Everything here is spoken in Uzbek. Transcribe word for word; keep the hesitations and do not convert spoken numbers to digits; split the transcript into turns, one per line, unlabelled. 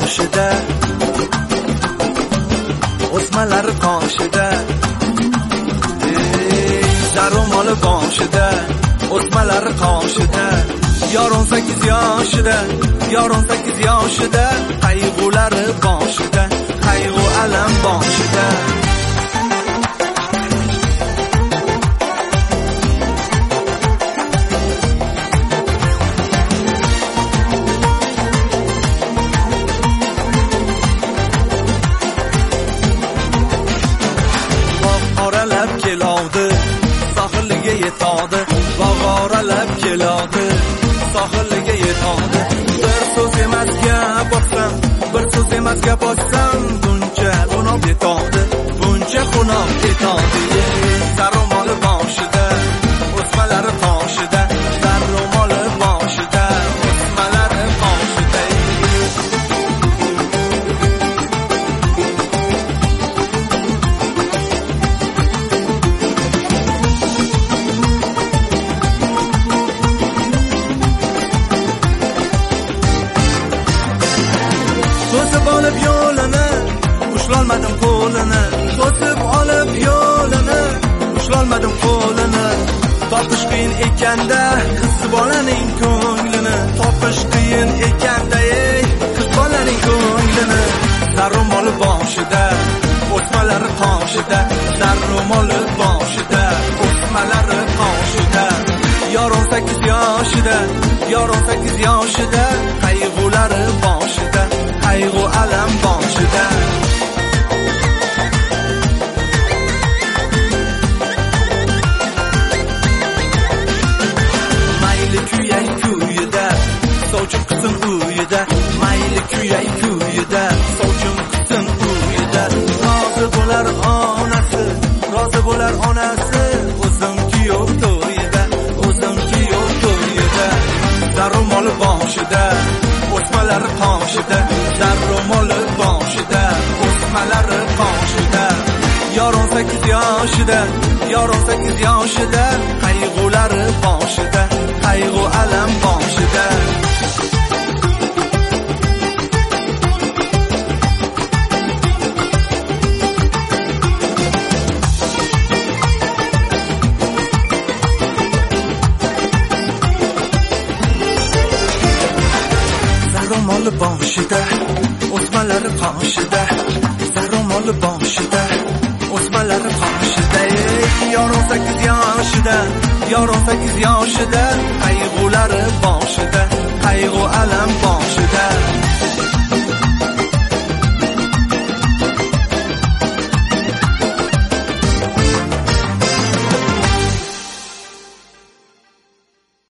boshida, o'smalari qoshida, zarumoli boshida, o'smalari qoshida. Yor o'n sakkiz yoshida, yor o'n sakkiz yoshida, qayg'ulari boshida, qayg'u alam boshida. Oralab keladi, sohiliga yetadi, bog' oralab keladi, sohiliga yetadi. Bir so'z emas gap ochsam, bir so'z emas gap ochsam, buncha xunob yetadi, buncha xunob yetadi. Zarumoli boshida, o'smalari qoshida, zarumoli boshida, o'smalari qoshida. To'sib olib yo'lini, ushlolmadim qo'lini, to'sib olib yo'lini, ushlolmadim qo'lini. Topish qiyin ekanda, qiz bolaning ko'nglini, topish qiyin ekanda, ey, qiz bolaning ko'nglini. Zarumoli boshida, o'smalari qoshida, zarumoli boshida, o'smalari qoshida. Yor o'n sakkiz yoshida, yor o'n sakkiz yoshida, qayg'ulari boshida, qayg'u alam boshida. Mayli kuyay kuyida, sovchim qizim uyida, mayli kuyay kuyida, sovchim qizim uyida. Rozi bo'lar onasi, rozi bo'lar onasi, o'zim kuyov to'yida, o'zim kuyov to'yida. Zarumoli boshida, o'smalari qoshida, zarumoli boshida, o'smalari qoshida. Yor o'n sakkiz yoshida, yor o'n sakkiz yoshida, qayg'ulari boshida, qayg'u alam boshida. Zarumoli boshida, o'smalari qoshida, zarumoli boshida, o'smalari qoshida. Yor o'n sakkiz yoshida, yor o'n sakkiz yoshida, qayg'ulari boshida,